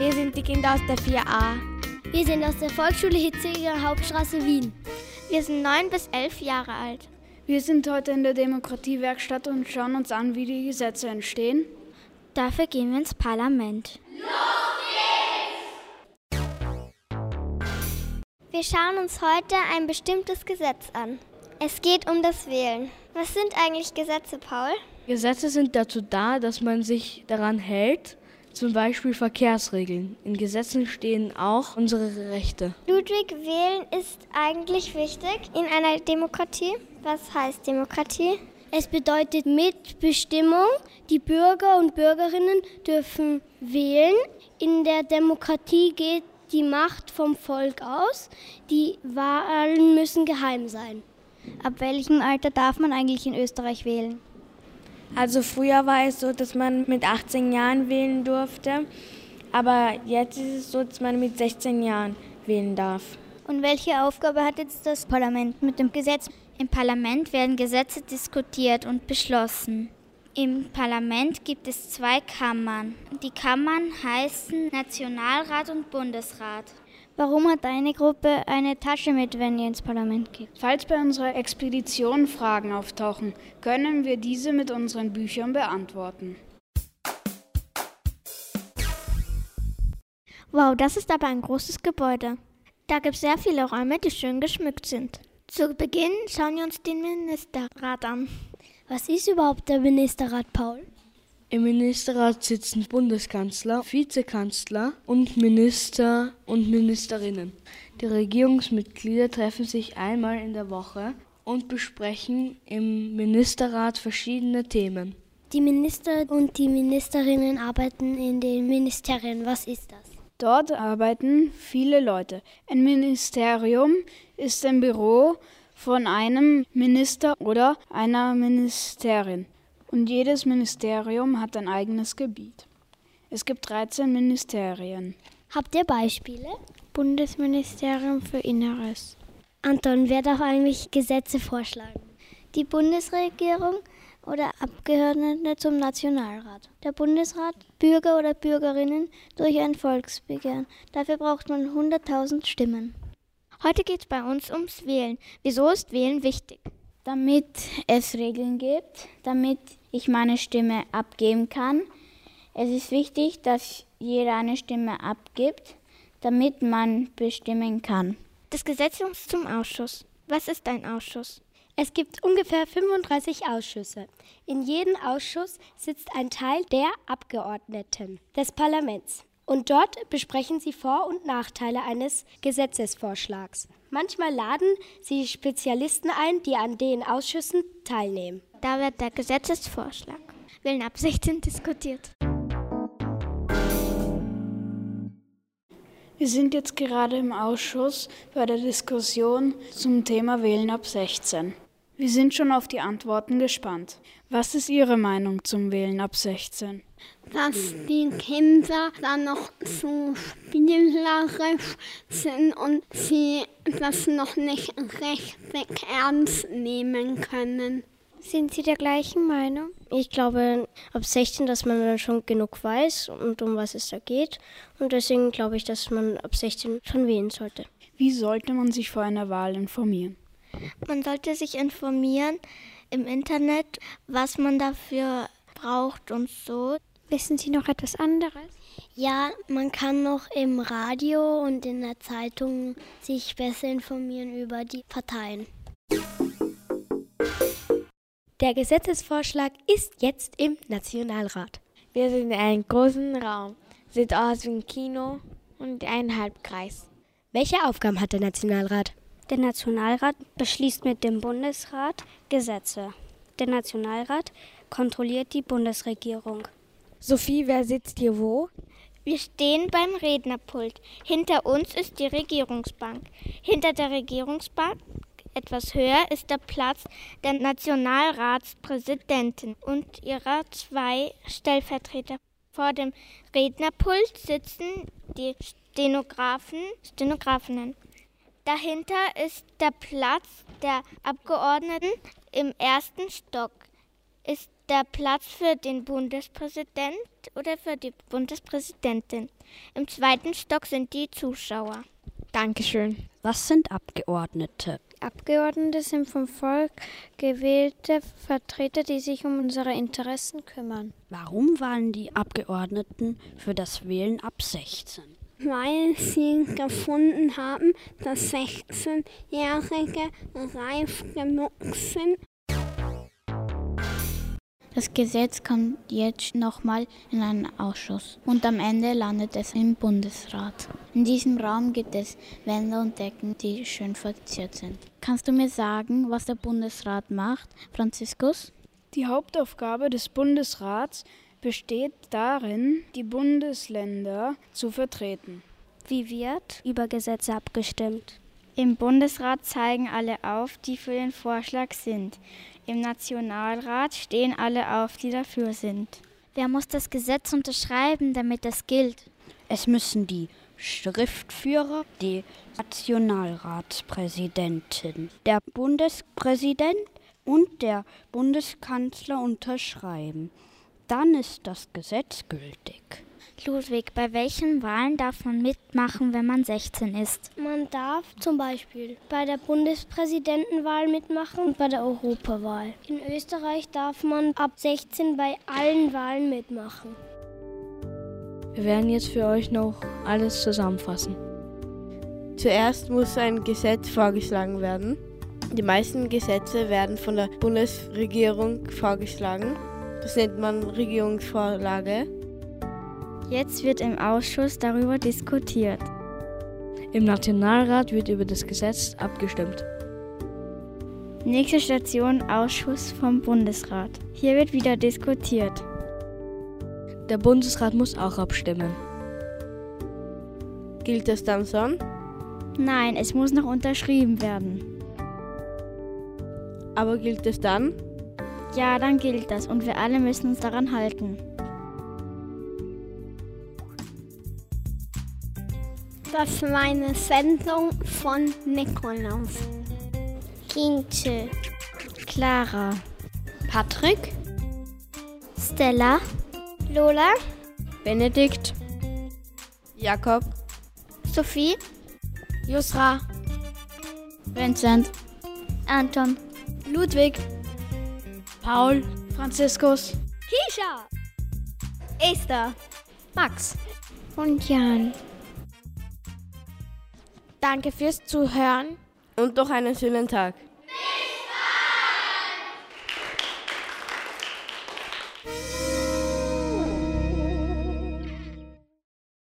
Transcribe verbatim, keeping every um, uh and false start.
Wir sind die Kinder aus der vier a. Wir sind aus der Volksschule Hitziger Hauptstraße Wien. Wir sind neun bis elf Jahre alt. Wir sind heute in der Demokratiewerkstatt und schauen uns an, wie die Gesetze entstehen. Dafür gehen wir ins Parlament. Los geht's! Wir schauen uns heute ein bestimmtes Gesetz an. Es geht um das Wählen. Was sind eigentlich Gesetze, Paul? Gesetze sind dazu da, dass man sich daran hält, zum Beispiel Verkehrsregeln. In Gesetzen stehen auch unsere Rechte. Ludwig, wählen ist eigentlich wichtig in einer Demokratie. Was heißt Demokratie? Es bedeutet Mitbestimmung. Die Bürger und Bürgerinnen dürfen wählen. In der Demokratie geht die Macht vom Volk aus. Die Wahlen müssen geheim sein. Ab welchem Alter darf man eigentlich in Österreich wählen? Also früher war es so, dass man mit achtzehn Jahren wählen durfte, aber jetzt ist es so, dass man mit sechzehn Jahren wählen darf. Und welche Aufgabe hat jetzt das Parlament mit dem Gesetz? Im Parlament werden Gesetze diskutiert und beschlossen. Im Parlament gibt es zwei Kammern. Die Kammern heißen Nationalrat und Bundesrat. Warum hat deine Gruppe eine Tasche mit, wenn ihr ins Parlament geht? Falls bei unserer Expedition Fragen auftauchen, können wir diese mit unseren Büchern beantworten. Wow, das ist aber ein großes Gebäude. Da gibt es sehr viele Räume, die schön geschmückt sind. Zu Beginn schauen wir uns den Ministerrat an. Was ist überhaupt der Ministerrat, Paul? Im Ministerrat sitzen Bundeskanzler, Vizekanzler und Minister und Ministerinnen. Die Regierungsmitglieder treffen sich einmal in der Woche und besprechen im Ministerrat verschiedene Themen. Die Minister und die Ministerinnen arbeiten in den Ministerien. Was ist das? Dort arbeiten viele Leute. Ein Ministerium ist ein Büro von einem Minister oder einer Ministerin. Und jedes Ministerium hat ein eigenes Gebiet. Es gibt dreizehn Ministerien. Habt ihr Beispiele? Bundesministerium für Inneres. Anton, wer darf eigentlich Gesetze vorschlagen? Die Bundesregierung oder Abgeordnete zum Nationalrat? Der Bundesrat, Bürger oder Bürgerinnen durch ein Volksbegehren. Dafür braucht man hunderttausend Stimmen. Heute geht es bei uns ums Wählen. Wieso ist Wählen wichtig? Damit es Regeln gibt, damit ich meine Stimme abgeben kann. Es ist wichtig, dass jeder eine Stimme abgibt, damit man bestimmen kann. Das Gesetz zum Ausschuss. Was ist ein Ausschuss? Es gibt ungefähr fünfunddreißig Ausschüsse. In jedem Ausschuss sitzt ein Teil der Abgeordneten des Parlaments. Und dort besprechen sie Vor- und Nachteile eines Gesetzesvorschlags. Manchmal laden sie Spezialisten ein, die an den Ausschüssen teilnehmen. Da wird der Gesetzesvorschlag Wählen ab sechzehn diskutiert. Wir sind jetzt gerade im Ausschuss bei der Diskussion zum Thema Wählen ab sechzehn. Wir sind schon auf die Antworten gespannt. Was ist Ihre Meinung zum Wählen ab sechzehn? Dass die Kinder dann noch zu spielerisch sind und sie das noch nicht richtig ernst nehmen können. Sind Sie der gleichen Meinung? Ich glaube, ab sechzehn, dass man dann schon genug weiß und um was es da geht. Und deswegen glaube ich, dass man ab sechzehn schon wählen sollte. Wie sollte man sich vor einer Wahl informieren? Man sollte sich informieren im Internet, was man dafür braucht und so. Wissen Sie noch etwas anderes? Ja, man kann noch im Radio und in der Zeitung sich besser informieren über die Parteien. Der Gesetzesvorschlag ist jetzt im Nationalrat. Wir sind in einem großen Raum. Sieht aus wie ein Kino und ein Halbkreis. Welche Aufgaben hat der Nationalrat? Der Nationalrat beschließt mit dem Bundesrat Gesetze. Der Nationalrat kontrolliert die Bundesregierung. Sophie, wer sitzt hier wo? Wir stehen beim Rednerpult. Hinter uns ist die Regierungsbank. Hinter der Regierungsbank, etwas höher, ist der Platz der Nationalratspräsidentin und ihrer zwei Stellvertreter. Vor dem Rednerpult sitzen die Stenografen, Stenografinnen. Dahinter ist der Platz der Abgeordneten. Im ersten Stock ist der Platz für den Bundespräsident oder für die Bundespräsidentin. Im zweiten Stock sind die Zuschauer. Dankeschön. Was sind Abgeordnete? Abgeordnete sind vom Volk gewählte Vertreter, die sich um unsere Interessen kümmern. Warum waren die Abgeordneten für das Wählen ab sechzehn? Weil sie gefunden haben, dass sechzehnjährige reif genug sind. Das Gesetz kommt jetzt nochmal in einen Ausschuss und am Ende landet es im Bundesrat. In diesem Raum gibt es Wände und Decken, die schön verziert sind. Kannst du mir sagen, was der Bundesrat macht, Franziskus? Die Hauptaufgabe des Bundesrats besteht darin, die Bundesländer zu vertreten. Wie wird über Gesetze abgestimmt? Im Bundesrat zeigen alle auf, die für den Vorschlag sind. Im Nationalrat stehen alle auf, die dafür sind. Wer muss das Gesetz unterschreiben, damit es gilt? Es müssen die Schriftführer, die Nationalratspräsidentin, der Bundespräsident und der Bundeskanzler unterschreiben. Dann ist das Gesetz gültig. Ludwig, bei welchen Wahlen darf man mitmachen, wenn man sechzehn ist? Man darf zum Beispiel bei der Bundespräsidentenwahl mitmachen und bei der Europawahl. In Österreich darf man ab sechzehn bei allen Wahlen mitmachen. Wir werden jetzt für euch noch alles zusammenfassen. Zuerst muss ein Gesetz vorgeschlagen werden. Die meisten Gesetze werden von der Bundesregierung vorgeschlagen. Das nennt man Regierungsvorlage. Jetzt wird im Ausschuss darüber diskutiert. Im Nationalrat wird über das Gesetz abgestimmt. Nächste Station, Ausschuss vom Bundesrat. Hier wird wieder diskutiert. Der Bundesrat muss auch abstimmen. Gilt das dann schon? Nein, es muss noch unterschrieben werden. Aber gilt es dann? Ja, dann gilt das und wir alle müssen uns daran halten. Das war eine Sendung von Nikolaus. Kinche, Clara, Patrick, Stella, Lola, Benedikt, Jakob, Sophie, Jusra, Vincent, Anton, Ludwig, Paul, Franziskus, Kisha, Esther, Max und Jan. Danke fürs Zuhören. und noch einen schönen Tag. Bis bald!